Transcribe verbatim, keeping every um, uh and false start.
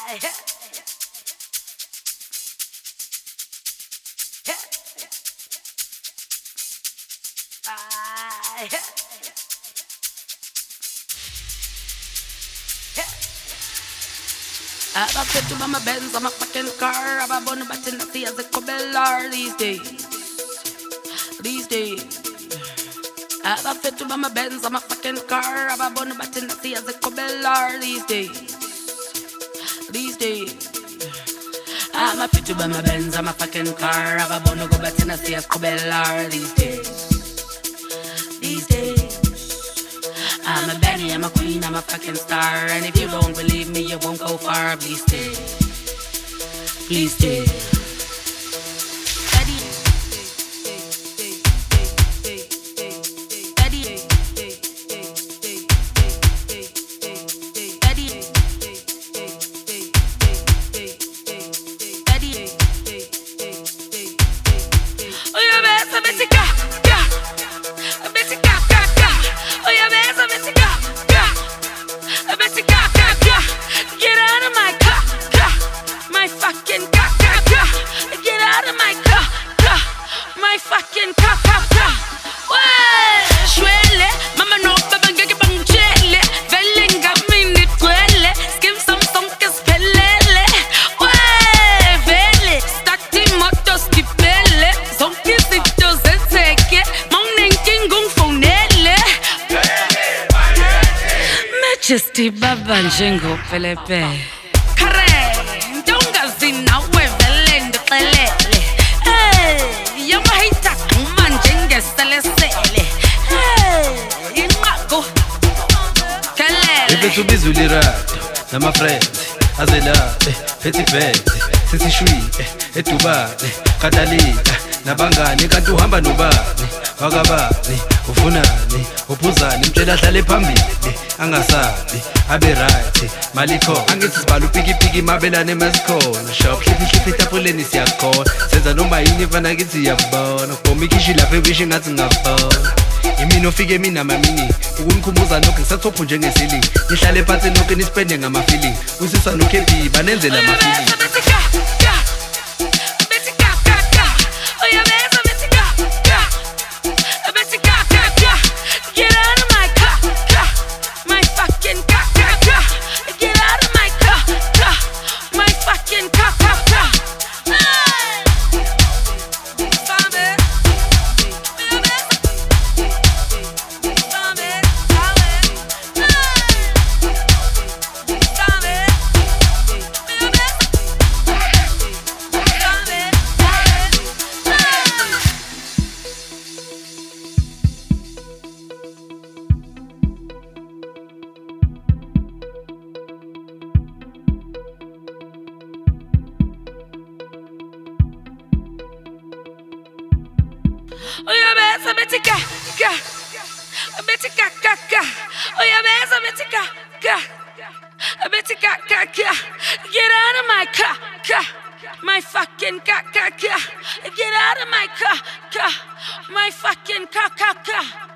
I'm a fit to my Benz, I'm a fucking car. I'm a bun bat in the sea as a cobbler these days. These days. I'm a fit to my Benz, I'm a fucking car. I'm a bun bat in the sea as a cobbler these days. These days. I'm a fit to my Benz, I'm a fucking car. I'm a bun go bat in the sea as a cobbler these days. These days. I'm a Benny, I'm a queen, I'm a fucking star. And if you don't believe me, you won't go far. Please stay, please stay. Majesty baba njengo pelepe Kare ndonga zina wevele ndixelele Hey yama hita kuma njenge selesele Hey imako Kale Ibe tubizuli rado nama friends azela phethi phethi sithi shwi edubane kadali nabangani kanti uhamba nobani wakabani ufunani uphuzani mtshela hlale phambili angasabi abe right malikho angithi sibala upiki piki mabelane masikhona shop hlipi hlipi tapuleni siyakhona senza noma yini fana kithi yabona bomi kishi lapha ebishi ngathi ngabona imini ofike mina mamini ukungikhumbuza nokho ngisathophwa njengesili nihlale phansi nonke nispende ngama feeling usisa nokhebi banenzela ama feeling Oh yeah, besa betika ka, betika ka ka. Oh yeah, besa betika ka, betika ka ka. Get out of my car, car, my fucking car, car, car. Get out of my car, car, my fucking car, car, car.